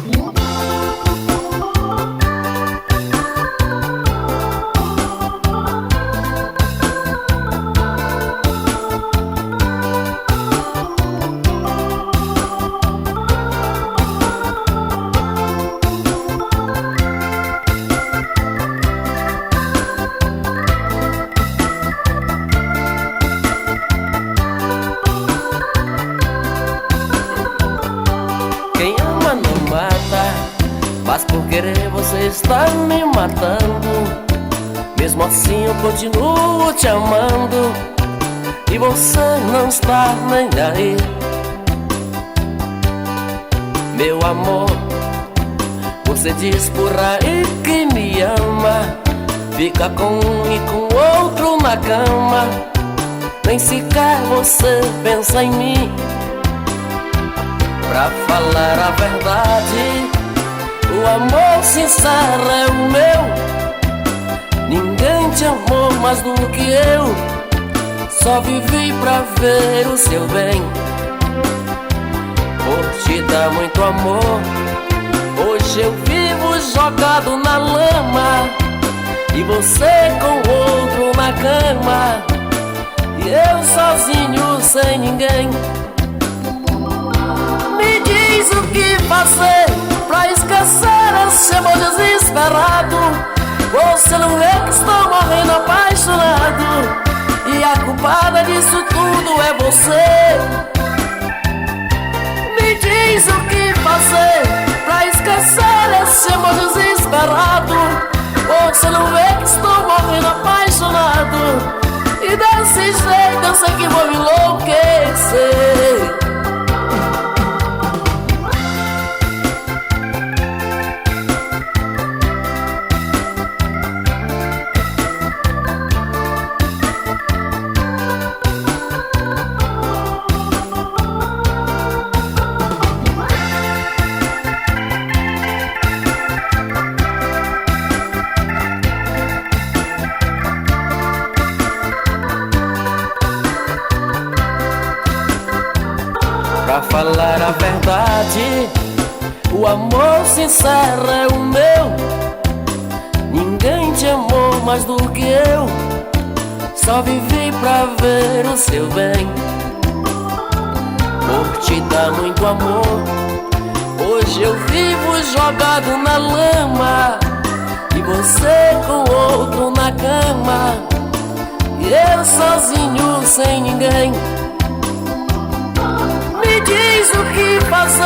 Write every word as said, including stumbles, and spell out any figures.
Mas por querer você está me matando. Mesmo assim eu continuo te amando, e você não está nem aí. Meu amor, você diz por aí que me ama, fica com um e com outro na cama. Nem sequer você pensa em mim. Pra falar a verdade, o amor sincero é o meu. Ninguém te amou mais do que eu. Só vivi pra ver o seu bem, por te dar muito amor. Hoje eu vivo jogado na lama, e você com outro na cama, e eu sozinho sem ninguém. Me diz o que fazer pra esquecer esse amor desesperado. Você não vê que estou morrendo apaixonado, e a culpada disso tudo é você. Me diz o que fazer pra esquecer esse amor desesperado. Você não vê que estou morrendo apaixonado, e desse jeito eu sei que vou me enlouquecer. Pra falar a verdade, o amor sincero é o meu. Ninguém te amou mais do que eu. Só vivi pra ver o seu bem, por te dar muito amor. Hoje eu vivo jogado na lama, e você com outro na cama, e eu sozinho sem ninguém. Me diz o que fazer